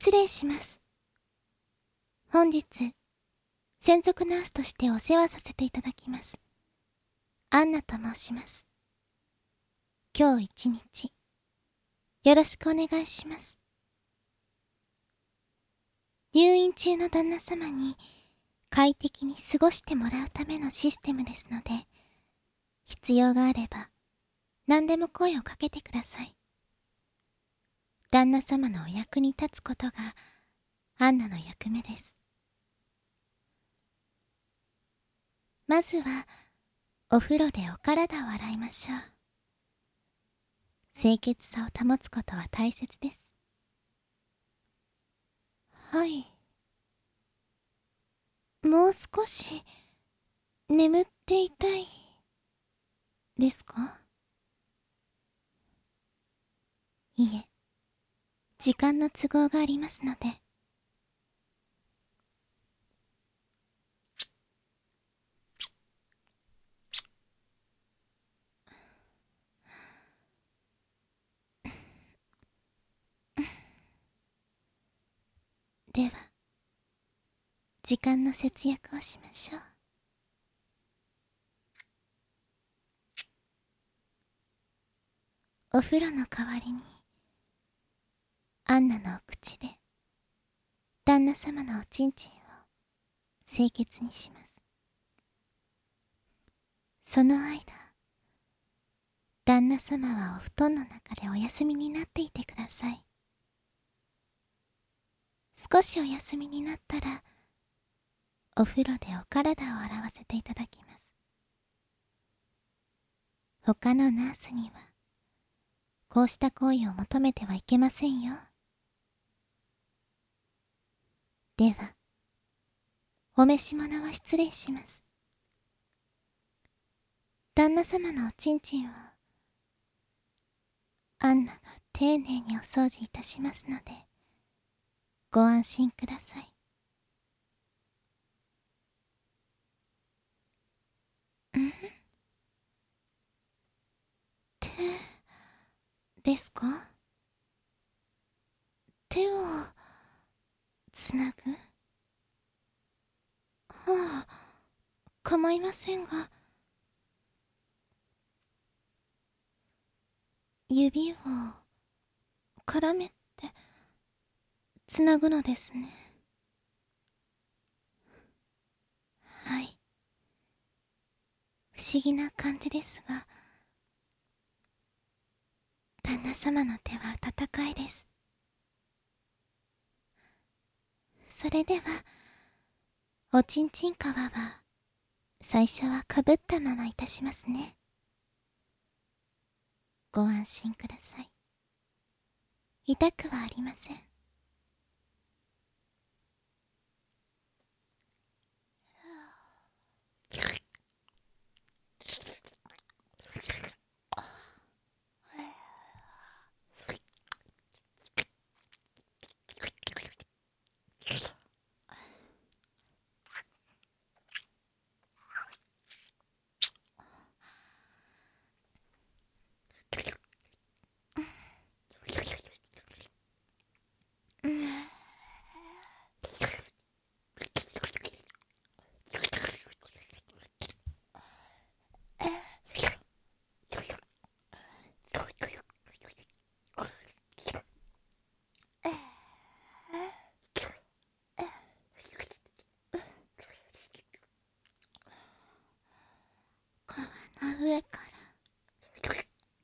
失礼します。本日、専属ナースとしてお世話させていただきます。アンナと申します。今日一日、よろしくお願いします。入院中の旦那様に快適に過ごしてもらうためのシステムですので、必要があれば何でも声をかけてください。旦那様のお役に立つことがアンナの役目です。まずはお風呂でお体を洗いましょう。清潔さを保つことは大切です。はい。もう少し眠っていたいですか？いえ、時間の都合がありますので。では、時間の節約をしましょう。お風呂の代わりに、アンナのお口で旦那様のおちんちんを清潔にします。その間、旦那様はお布団の中でお休みになっていてください。少しお休みになったら、お風呂でお体を洗わせていただきます。他のナースには、こうした行為を求めてはいけませんよ。では、お召し物は失礼します。旦那様のおちんちんを、アンナが丁寧にお掃除いたしますので、ご安心ください。手ですか？手をつなぐ？はあ、構いませんが、指を絡めてつなぐのですね。はい。不思議な感じですが、旦那様の手は温かいです。それでは、おちんちん皮は最初はかぶったままいたしますね。ご安心ください。痛くはありません。皮の上から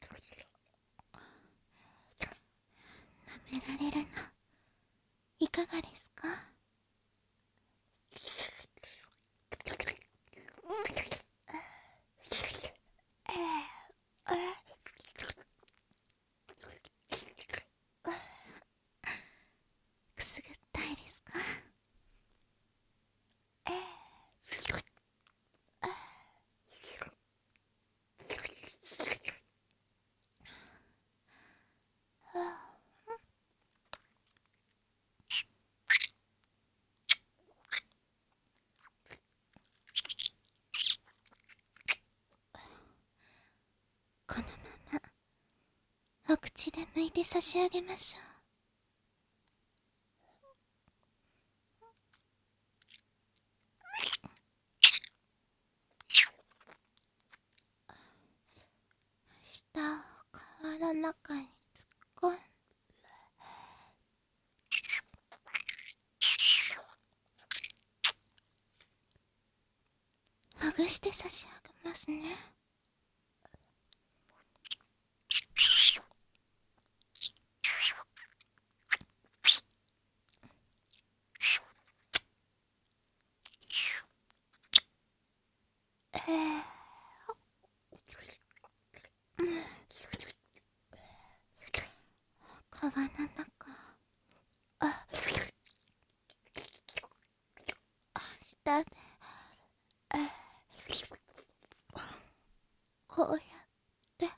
舐められるの、いかがですか？くすぐったいですか？このままお口で剥いて差し上げましょう。 の中に突っ込んでほぐして差し上げますね。皮の中、下で、こうやって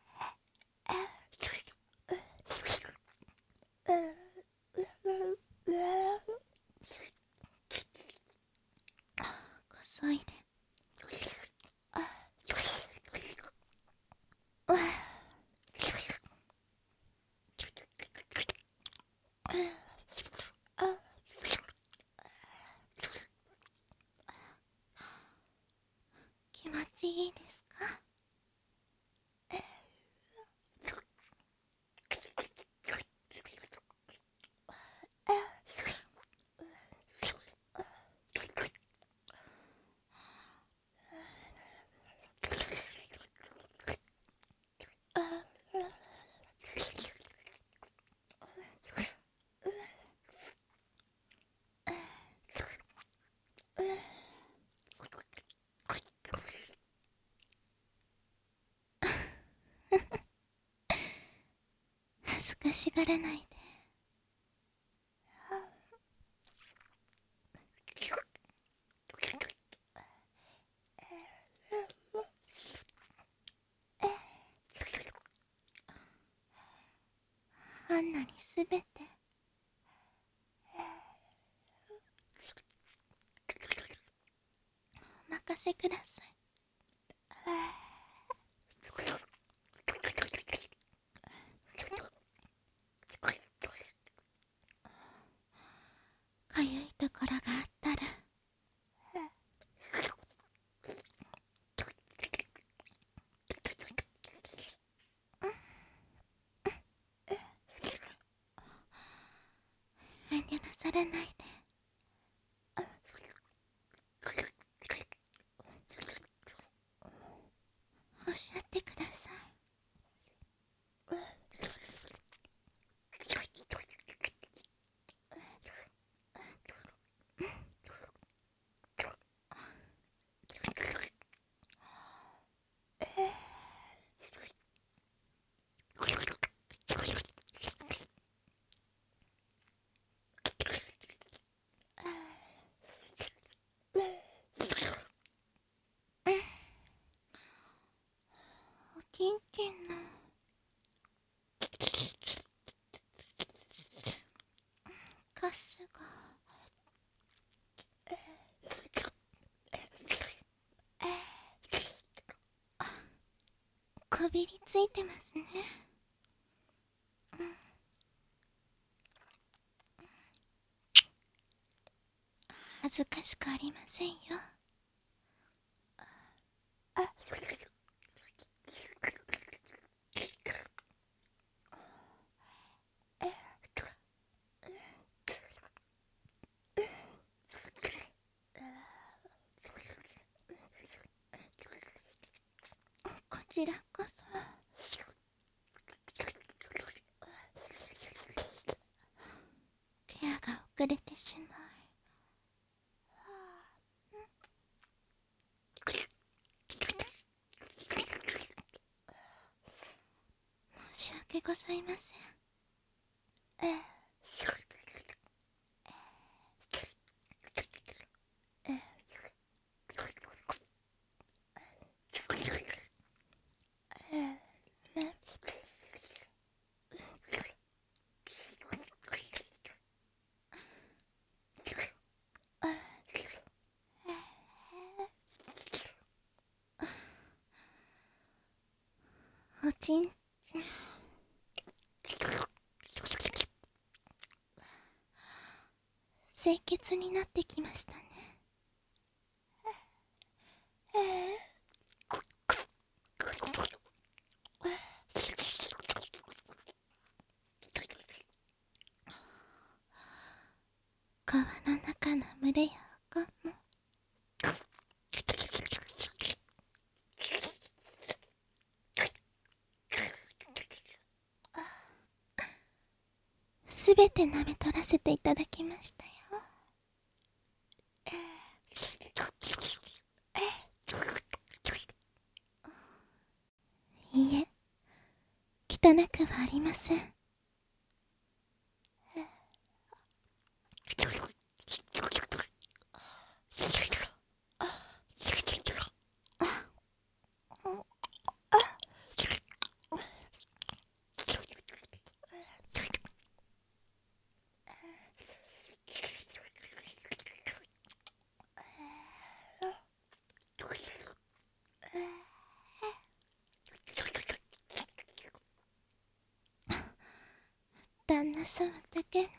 こそいで気持ちいいですか？恥ずかしがらないで。アンナにすべてお任せください。かゆいところがあったら遠慮なさらないで。おっしゃってください。おちんちんのカスがこびりついてますね。恥ずかしくありませんよ。こちらこそケアが遅れてしまい申し訳ございません。おちんちん清潔になってきましたね。 皮の中の群れや赤もすべて舐め取らせていただきましたよ。いいえ、汚くはありません。旦那様だけが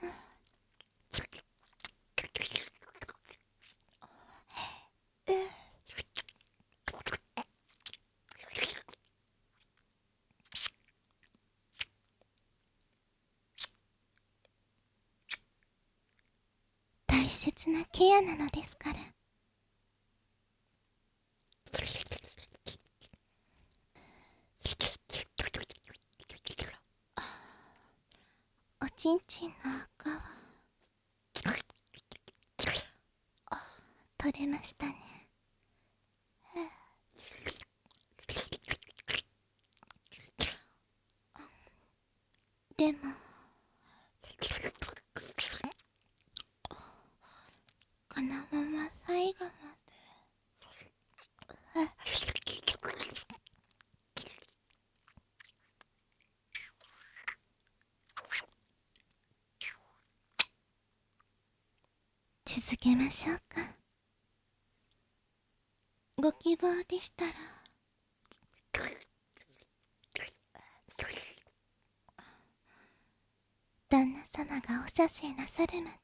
大切なケアなのですから。おちんちんの赤は取れましたね。でもこのまま最後まで続けましょうか。ご希望でしたら旦那様がお射精なさるまで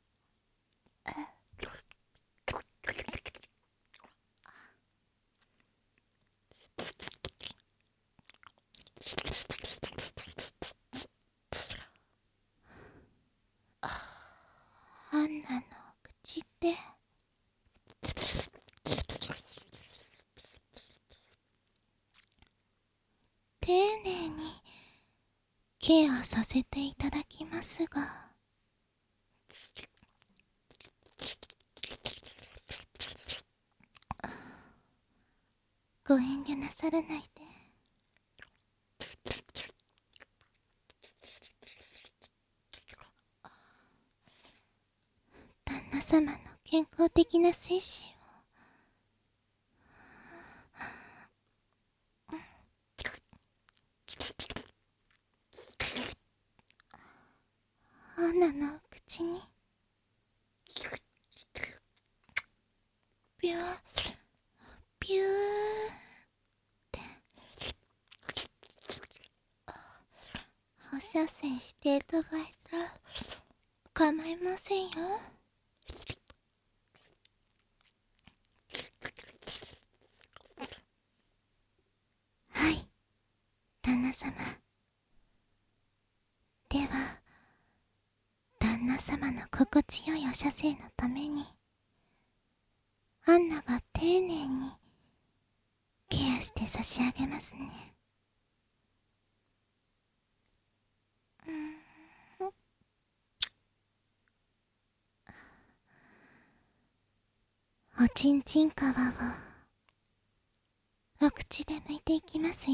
アンナの口で丁寧にケアさせていただきますが、ご遠慮なさらないで。旦那様の健康的な精子をアンナの口にビュービューって放射線していただいたら構いませんよ。はい、旦那様。では旦那様の心地よいお射精のためにアンナが丁寧にケアして差し上げますね。おちんちん皮をお口で剥いていきますよ。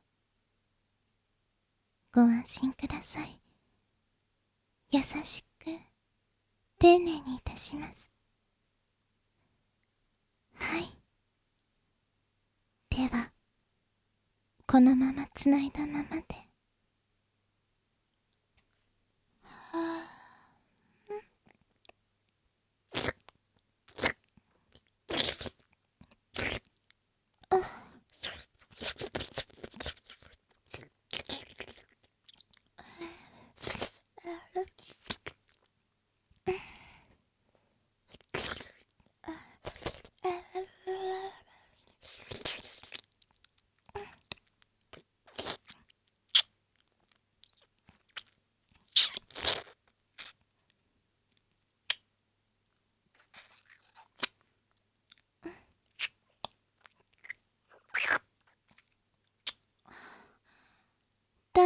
ご安心ください。優しく丁寧にいたします。はい。ではこのままつないだままで。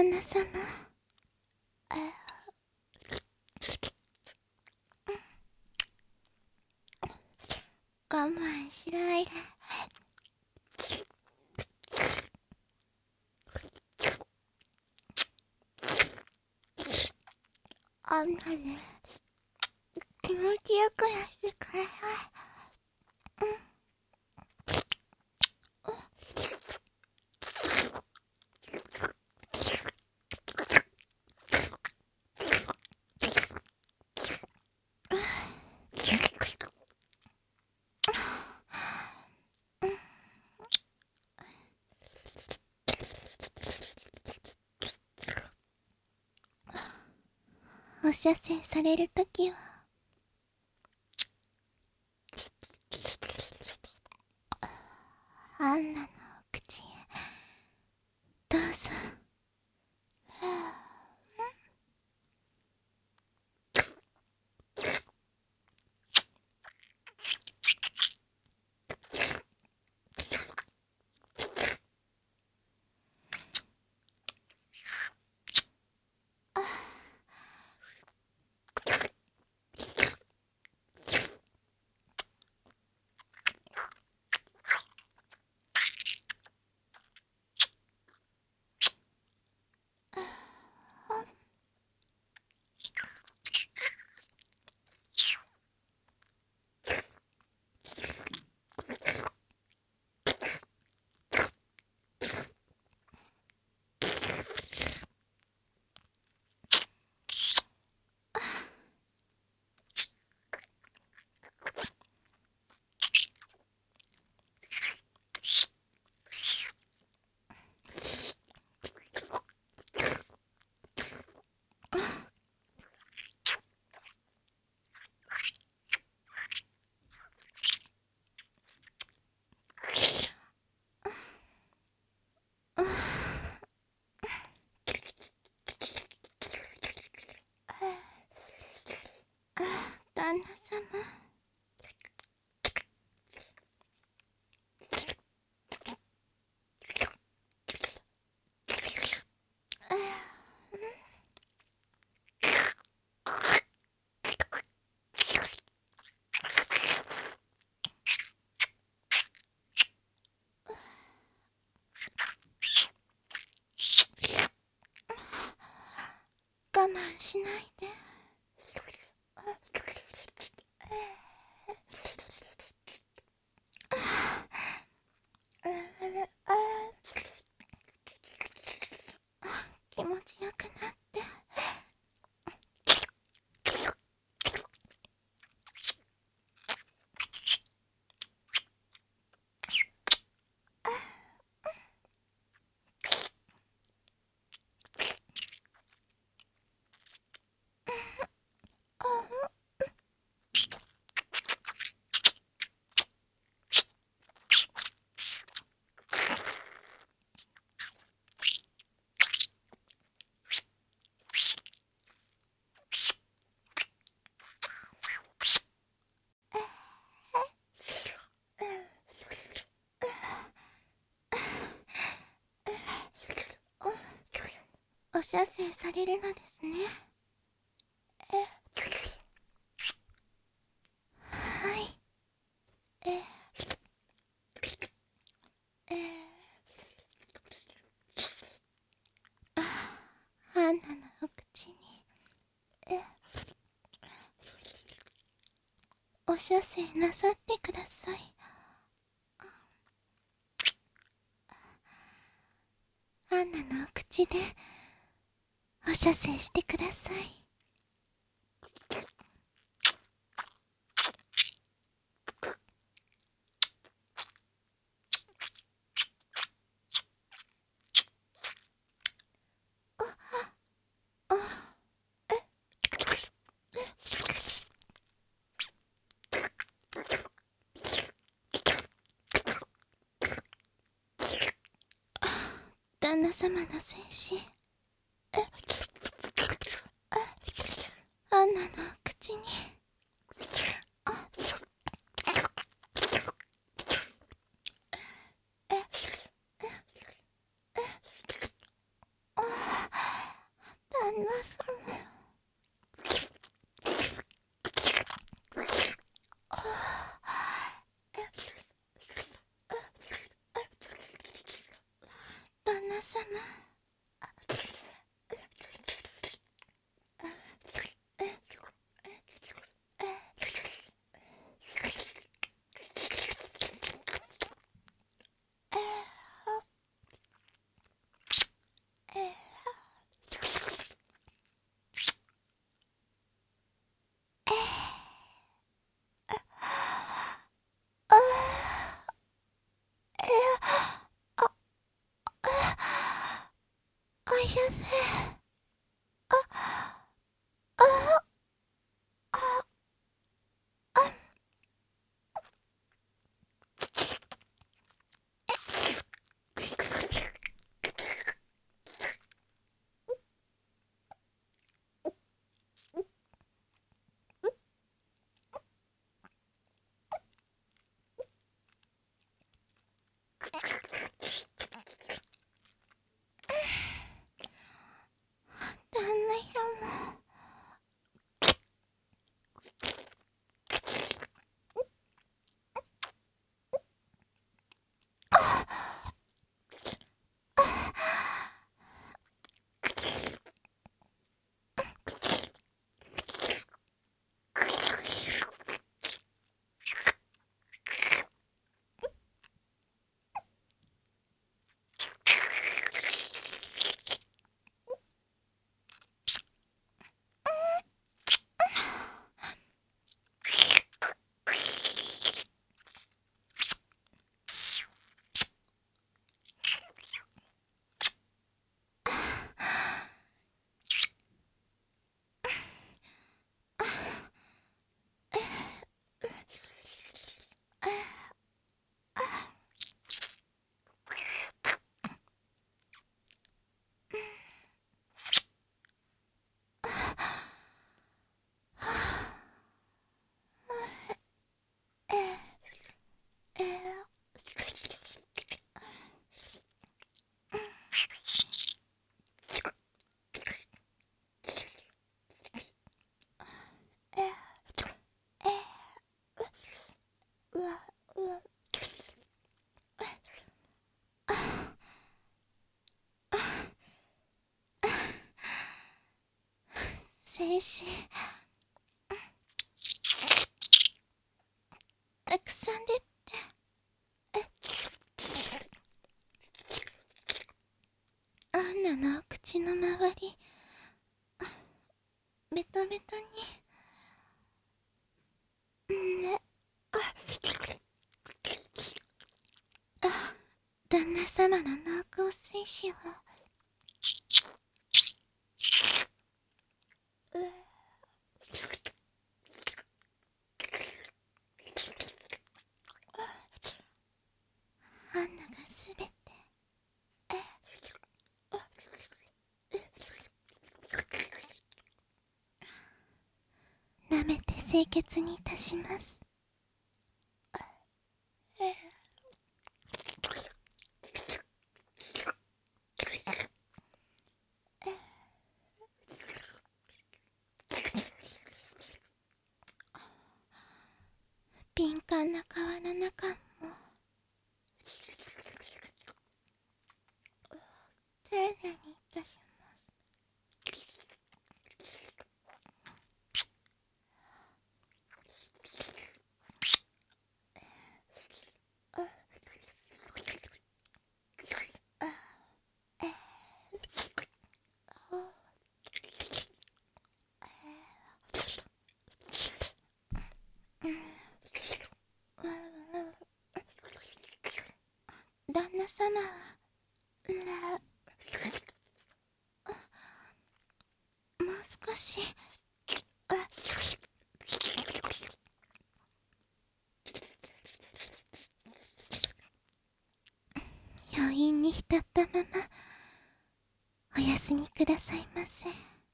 旦那様。我慢しないで。あんなね、気持ちよくやってくれない。お射精されるときはアンナのお口へどうぞ。旦那様。我慢しないで。気持ちよくなって。お射精されるのですね。はい。アンナのお口にお射精なさってください。アンナのお口でお射精してください。旦那様の精子アンナの口にいし、たくさん出て、アンナのお口の周り、ベトベトに、ね、旦那様の濃厚精子を、アンナがすべて、舐めて清潔にいたします。敏感な皮の中も丁寧にいたします。旦那様は、もう少し、余韻に浸ったまま、お休みくださいませ。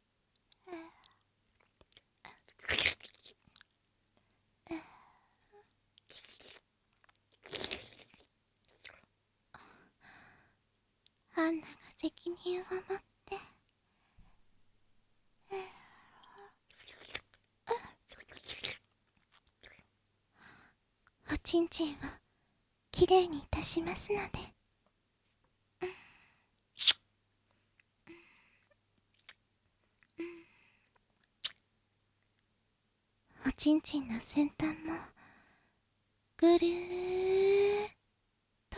アンナが責任を持って、おちんちんをきれいにいたしますので。おちんちんの先端もぐるーっと、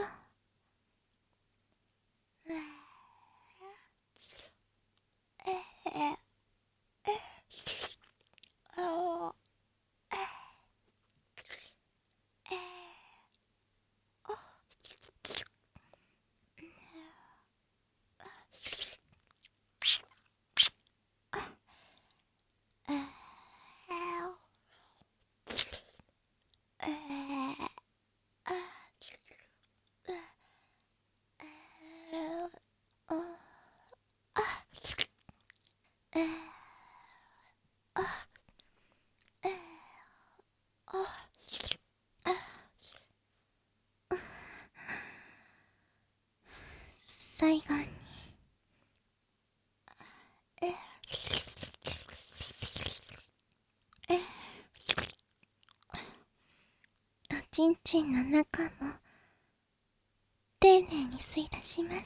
最後に、おちんちんの中も丁寧に吸い出します。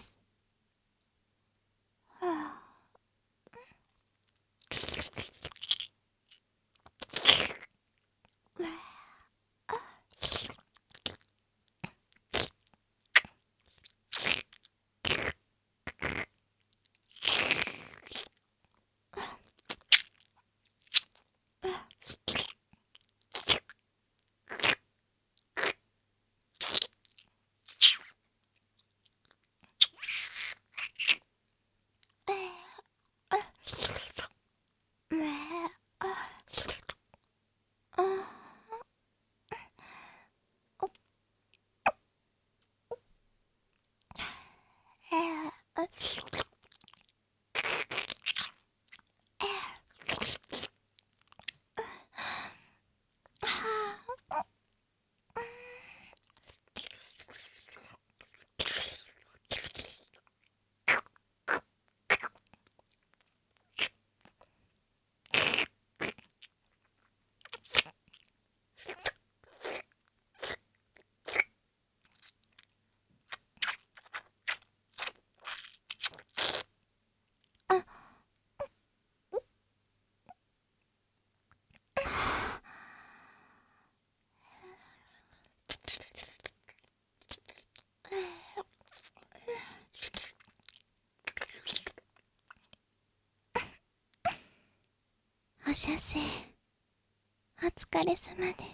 お射精お疲れ様です。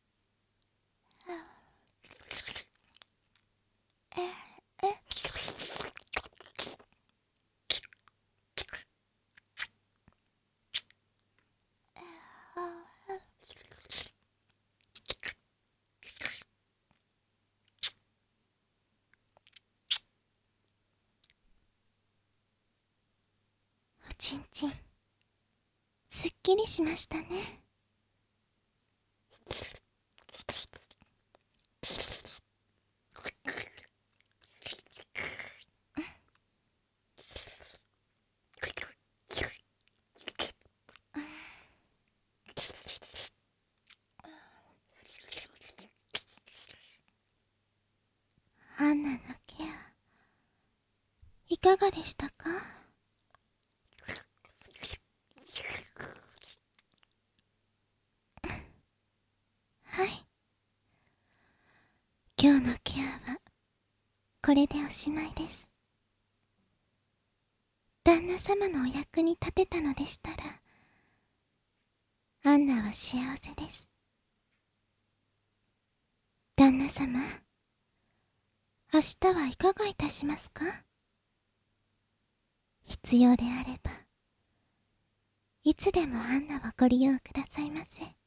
おちんちんすっきりしましたね。アンナのケアいかがでしたか？はい、今日のケアはこれでおしまいです。旦那様のお役に立てたのでしたら、アンナは幸せです。旦那様、明日はいかがいたしますか？必要であればいつでもアンナをご利用くださいませ。